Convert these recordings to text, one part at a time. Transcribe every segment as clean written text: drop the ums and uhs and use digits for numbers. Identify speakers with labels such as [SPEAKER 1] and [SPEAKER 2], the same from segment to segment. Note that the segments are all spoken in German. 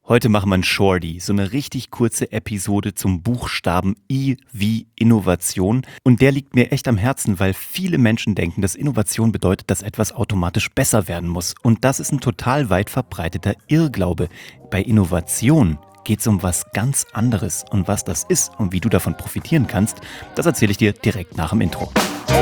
[SPEAKER 1] Heute machen wir ein Shorty, so eine richtig kurze Episode zum Buchstaben I wie Innovation. Und der liegt mir echt am Herzen, weil viele Menschen denken, dass Innovation bedeutet, dass etwas automatisch besser werden muss. Und das ist ein total weit verbreiteter Irrglaube. Bei Innovation geht es um was ganz anderes. Und was das ist und wie du davon profitieren kannst, das erzähle ich dir direkt nach dem Intro.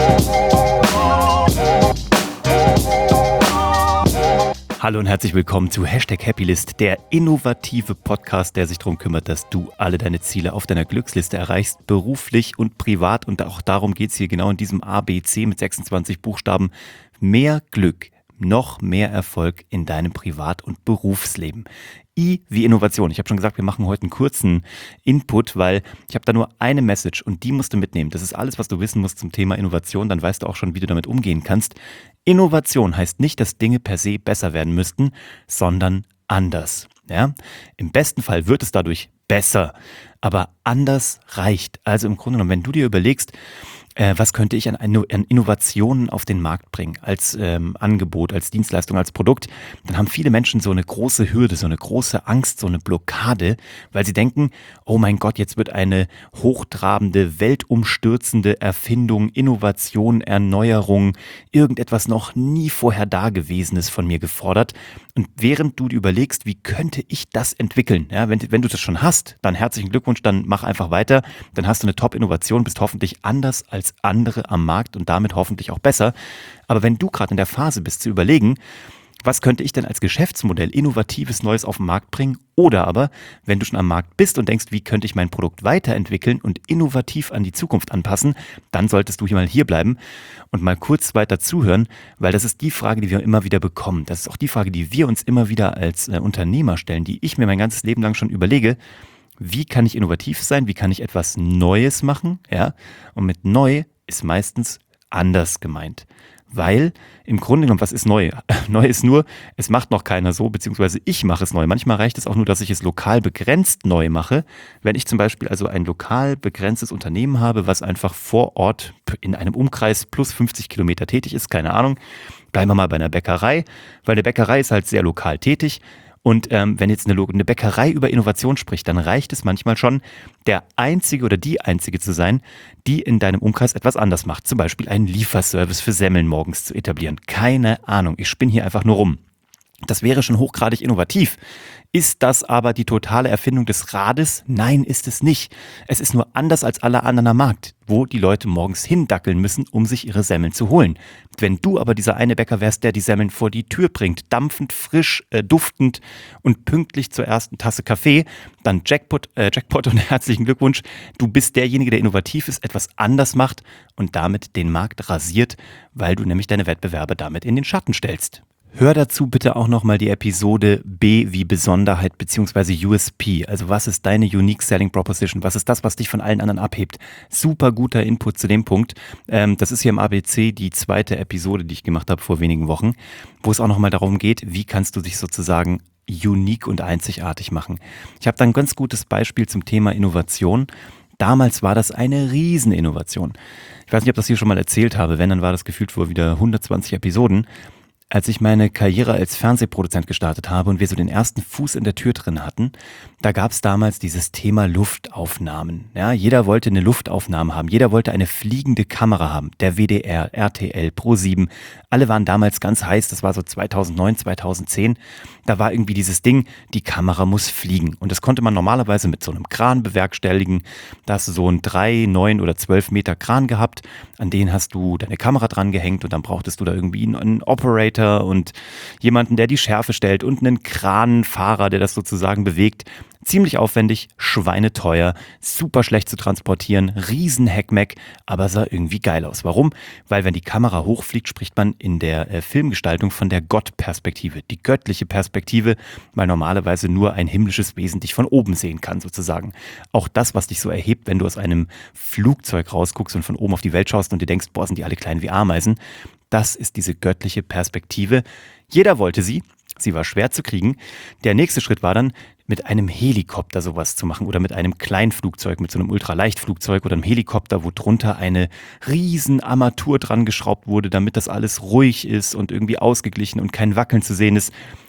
[SPEAKER 1] Hallo und herzlich willkommen zu #Happylist, der innovative Podcast, der sich darum kümmert, dass du alle deine Ziele auf deiner Glücksliste erreichst, beruflich und privat. Und auch darum geht es hier genau in diesem ABC mit 26 Buchstaben. Mehr Glück, noch mehr Erfolg in deinem Privat- und Berufsleben. I wie Innovation. Ich habe schon gesagt, wir machen heute einen kurzen Input, weil ich habe da nur eine Message und die musst du mitnehmen. Das ist alles, was du wissen musst zum Thema Innovation. Dann weißt du auch schon, wie du damit umgehen kannst. Innovation heißt nicht, dass Dinge per se besser werden müssten, sondern anders. Ja? Im besten Fall wird es dadurch besser, aber anders reicht. Also im Grunde genommen, wenn du dir überlegst, was könnte ich an Innovationen auf den Markt bringen, als Angebot, als Dienstleistung, als Produkt, dann haben viele Menschen so eine große Hürde, so eine große Angst, so eine Blockade, weil sie denken, oh mein Gott, jetzt wird eine hochtrabende, weltumstürzende Erfindung, Innovation, Erneuerung, irgendetwas noch nie vorher Dagewesenes von mir gefordert. Und während du dir überlegst, wie könnte ich das entwickeln, ja, wenn du das schon hast, dann herzlichen Glückwunsch, dann mach einfach weiter, dann hast du eine Top-Innovation, bist hoffentlich anders als andere am Markt und damit hoffentlich auch besser. Aber wenn du gerade in der Phase bist zu überlegen, was könnte ich denn als Geschäftsmodell Innovatives Neues auf den Markt bringen? Oder aber, wenn du schon am Markt bist und denkst, wie könnte ich mein Produkt weiterentwickeln und innovativ an die Zukunft anpassen, dann solltest du hier bleiben und mal kurz weiter zuhören, weil das ist die Frage, die wir immer wieder bekommen. Das ist auch die Frage, die wir uns immer wieder als Unternehmer stellen, die ich mir mein ganzes Leben lang schon überlege. Wie kann ich innovativ sein? Wie kann ich etwas Neues machen? Ja? Und mit neu ist meistens anders gemeint. Weil im Grunde genommen, was ist neu? Neu ist nur, es macht noch keiner so, beziehungsweise ich mache es neu. Manchmal reicht es auch nur, dass ich es lokal begrenzt neu mache. Wenn ich zum Beispiel also ein lokal begrenztes Unternehmen habe, was einfach vor Ort in einem Umkreis plus 50 Kilometer tätig ist, keine Ahnung, bleiben wir mal bei einer Bäckerei, weil eine Bäckerei ist halt sehr lokal tätig. Und wenn jetzt eine Bäckerei über Innovation spricht, dann reicht es manchmal schon, der Einzige oder die Einzige zu sein, die in deinem Umkreis etwas anders macht. Zum Beispiel einen Lieferservice für Semmeln morgens zu etablieren. Keine Ahnung, ich spinne hier einfach nur rum. Das wäre schon hochgradig innovativ. Ist das aber die totale Erfindung des Rades? Nein, ist es nicht. Es ist nur anders als alle anderen am Markt, wo die Leute morgens hindackeln müssen, um sich ihre Semmeln zu holen. Wenn du aber dieser eine Bäcker wärst, der die Semmeln vor die Tür bringt, dampfend, frisch, duftend und pünktlich zur ersten Tasse Kaffee, dann Jackpot und herzlichen Glückwunsch. Du bist derjenige, der innovativ ist, etwas anders macht und damit den Markt rasiert, weil du nämlich deine Wettbewerber damit in den Schatten stellst. Hör dazu bitte auch nochmal die Episode B wie Besonderheit bzw. USP. Also was ist deine Unique Selling Proposition? Was ist das, was dich von allen anderen abhebt? Super guter Input zu dem Punkt. Das ist hier im ABC die zweite Episode, die ich gemacht habe vor wenigen Wochen, wo es auch nochmal darum geht, wie kannst du dich sozusagen unique und einzigartig machen. Ich habe da ein ganz gutes Beispiel zum Thema Innovation. Damals war das eine Rieseninnovation. Ich weiß nicht, ob ich das hier schon mal erzählt habe. Wenn, dann war das gefühlt vor wieder 120 Episoden. Als ich meine Karriere als Fernsehproduzent gestartet habe und wir so den ersten Fuß in der Tür drin hatten, da gab es damals dieses Thema Luftaufnahmen. Ja, jeder wollte eine Luftaufnahme haben, jeder wollte eine fliegende Kamera haben. Der WDR, RTL, Pro7, alle waren damals ganz heiß, das war so 2009, 2010. Da war irgendwie dieses Ding, die Kamera muss fliegen. Und das konnte man normalerweise mit so einem Kran bewerkstelligen. Da hast du so einen 3, 9 oder 12 Meter Kran gehabt, an den hast du deine Kamera dran gehängt und dann brauchtest du da irgendwie einen Operator und jemanden, der die Schärfe stellt und einen Kranfahrer, der das sozusagen bewegt. Ziemlich aufwendig, schweineteuer, super schlecht zu transportieren, riesen Heckmeck, aber sah irgendwie geil aus. Warum? Weil wenn die Kamera hochfliegt, spricht man in der Filmgestaltung von der Gottperspektive, die göttliche Perspektive, weil normalerweise nur ein himmlisches Wesen dich von oben sehen kann sozusagen. Auch das, was dich so erhebt, wenn du aus einem Flugzeug rausguckst und von oben auf die Welt schaust und dir denkst, boah, sind die alle klein wie Ameisen, das ist diese göttliche Perspektive. Jeder wollte sie. Sie war schwer zu kriegen. Der nächste Schritt war dann, mit einem Helikopter sowas zu machen oder mit einem Kleinflugzeug, mit so einem Ultraleichtflugzeug oder einem Helikopter, wo drunter eine riesen Armatur dran geschraubt wurde, damit das alles ruhig ist und irgendwie ausgeglichen und kein Wackeln zu sehen ist.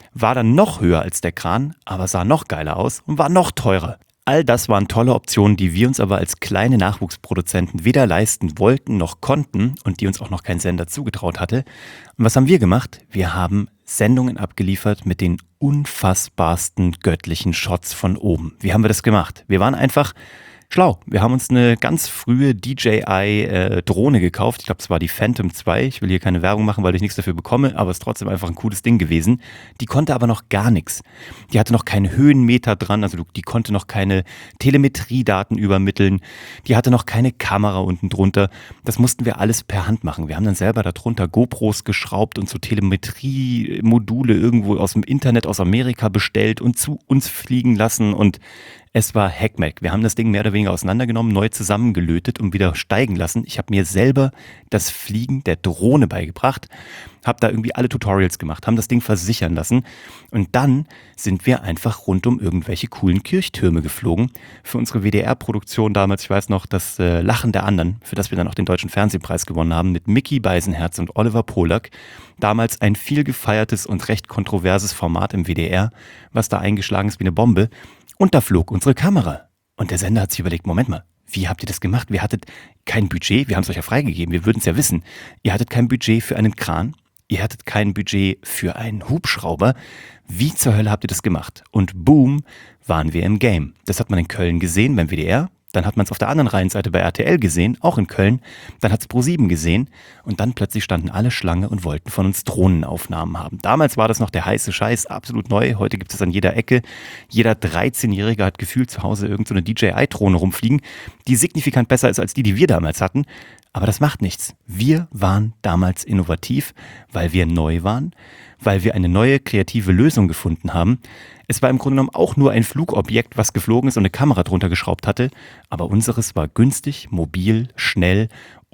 [SPEAKER 1] war dann noch höher als der Kran, aber sah noch geiler aus und war noch teurer. All das waren tolle Optionen, die wir uns aber als kleine Nachwuchsproduzenten weder leisten wollten noch konnten und die uns auch noch kein Sender zugetraut hatte. Und was haben wir gemacht? Wir haben Sendungen abgeliefert mit den unfassbarsten göttlichen Shots von oben. Wie haben wir das gemacht? Wir waren einfach schlau. Wir haben uns eine ganz frühe DJI-Drohne gekauft. Ich glaube, es war die Phantom 2. Ich will hier keine Werbung machen, weil ich nichts dafür bekomme, aber es ist trotzdem einfach ein cooles Ding gewesen. Die konnte aber noch gar nichts. Die hatte noch keinen Höhenmeter dran, also die konnte noch keine Telemetriedaten übermitteln. Die hatte noch keine Kamera unten drunter. Das mussten wir alles per Hand machen. Wir haben dann selber darunter GoPros geschraubt und so Telemetrie-Module irgendwo aus dem Internet aus Amerika bestellt und zu uns fliegen lassen und es war Hackmack. Wir haben das Ding mehr oder weniger auseinandergenommen, neu zusammengelötet und wieder steigen lassen. Ich habe mir selber das Fliegen der Drohne beigebracht, habe da irgendwie alle Tutorials gemacht, haben das Ding versichern lassen und dann sind wir einfach rund um irgendwelche coolen Kirchtürme geflogen. Für unsere WDR-Produktion damals, ich weiß noch, das Lachen der anderen, für das wir dann auch den Deutschen Fernsehpreis gewonnen haben, mit Micky Beisenherz und Oliver Polak. Damals ein viel gefeiertes und recht kontroverses Format im WDR, was da eingeschlagen ist wie eine Bombe. Und da flog unsere Kamera. Und der Sender hat sich überlegt, Moment mal, wie habt ihr das gemacht? Wir hattet kein Budget, wir haben es euch ja freigegeben, wir würden es ja wissen. Ihr hattet kein Budget für einen Kran, ihr hattet kein Budget für einen Hubschrauber. Wie zur Hölle habt ihr das gemacht? Und boom, waren wir im Game. Das hat man in Köln gesehen beim WDR. Dann hat man es auf der anderen Rheinseite bei RTL gesehen, auch in Köln. Dann hat es Pro7 gesehen und dann plötzlich standen alle Schlange und wollten von uns Drohnenaufnahmen haben. Damals war das noch der heiße Scheiß, absolut neu. Heute gibt es an jeder Ecke. Jeder 13-Jährige hat gefühlt zu Hause irgend so eine DJI-Drohne rumfliegen, die signifikant besser ist als die wir damals hatten. Aber das macht nichts. Wir waren damals innovativ, weil wir neu waren, weil wir eine neue kreative Lösung gefunden haben. Es war im Grunde genommen auch nur ein Flugobjekt, was geflogen ist und eine Kamera drunter geschraubt hatte. Aber unseres war günstig, mobil, schnell,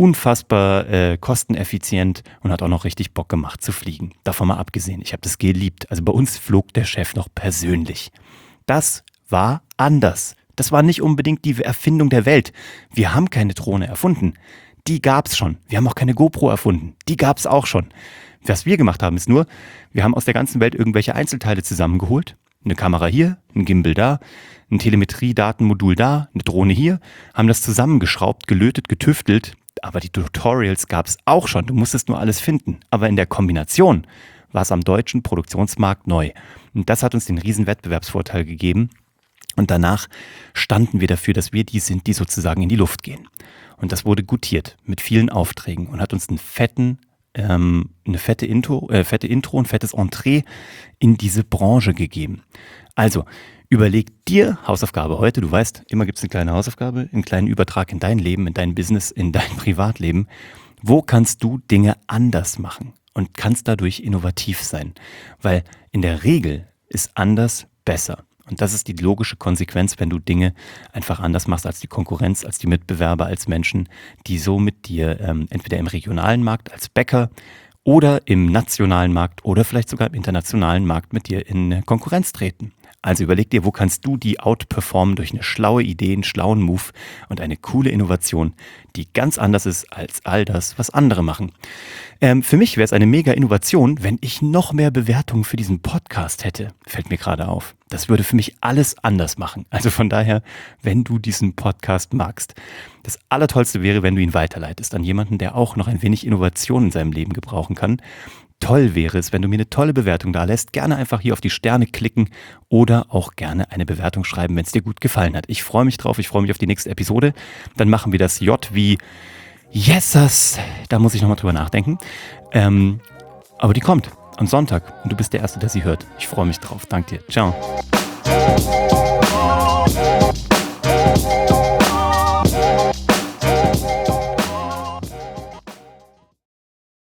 [SPEAKER 1] unfassbar kosteneffizient und hat auch noch richtig Bock gemacht zu fliegen. Davon mal abgesehen, ich habe das geliebt. Also bei uns flog der Chef noch persönlich. Das war anders. Das war nicht unbedingt die Erfindung der Welt. Wir haben keine Drohne erfunden. Die gab's schon. Wir haben auch keine GoPro erfunden. Die gab's auch schon. Was wir gemacht haben, ist nur, wir haben aus der ganzen Welt irgendwelche Einzelteile zusammengeholt. Eine Kamera hier, ein Gimbal da, ein Telemetrie-Datenmodul da, eine Drohne hier, haben das zusammengeschraubt, gelötet, getüftelt. Aber die Tutorials gab's auch schon. Du musstest nur alles finden. Aber in der Kombination war es am deutschen Produktionsmarkt neu. Und das hat uns den riesen Wettbewerbsvorteil gegeben. Und danach standen wir dafür, dass wir die sind, die sozusagen in die Luft gehen. Und das wurde gutiert mit vielen Aufträgen und hat uns eine fette Intro, ein fettes Entree in diese Branche gegeben. Also, überleg dir, Hausaufgabe heute, du weißt, immer gibt es eine kleine Hausaufgabe, einen kleinen Übertrag in dein Leben, in dein Business, in dein Privatleben. Wo kannst du Dinge anders machen und kannst dadurch innovativ sein? Weil in der Regel ist anders besser. Und das ist die logische Konsequenz, wenn du Dinge einfach anders machst als die Konkurrenz, als die Mitbewerber, als Menschen, die so mit dir entweder im regionalen Markt als Bäcker oder im nationalen Markt oder vielleicht sogar im internationalen Markt mit dir in Konkurrenz treten. Also überleg dir, wo kannst du die outperformen durch eine schlaue Idee, einen schlauen Move und eine coole Innovation, die ganz anders ist als all das, was andere machen. Für mich wäre es eine mega Innovation, wenn ich noch mehr Bewertungen für diesen Podcast hätte, fällt mir gerade auf. Das würde für mich alles anders machen. Also von daher, wenn du diesen Podcast magst, das Allertollste wäre, wenn du ihn weiterleitest an jemanden, der auch noch ein wenig Innovation in seinem Leben gebrauchen kann. Toll wäre es, wenn du mir eine tolle Bewertung da lässt. Gerne einfach hier auf die Sterne klicken oder auch gerne eine Bewertung schreiben, wenn es dir gut gefallen hat. Ich freue mich drauf, ich freue mich auf die nächste Episode. Dann machen wir das J wie Yesas. Da muss ich nochmal drüber nachdenken. Aber die kommt am Sonntag und du bist der Erste, der sie hört. Ich freue mich drauf. Danke dir. Ciao.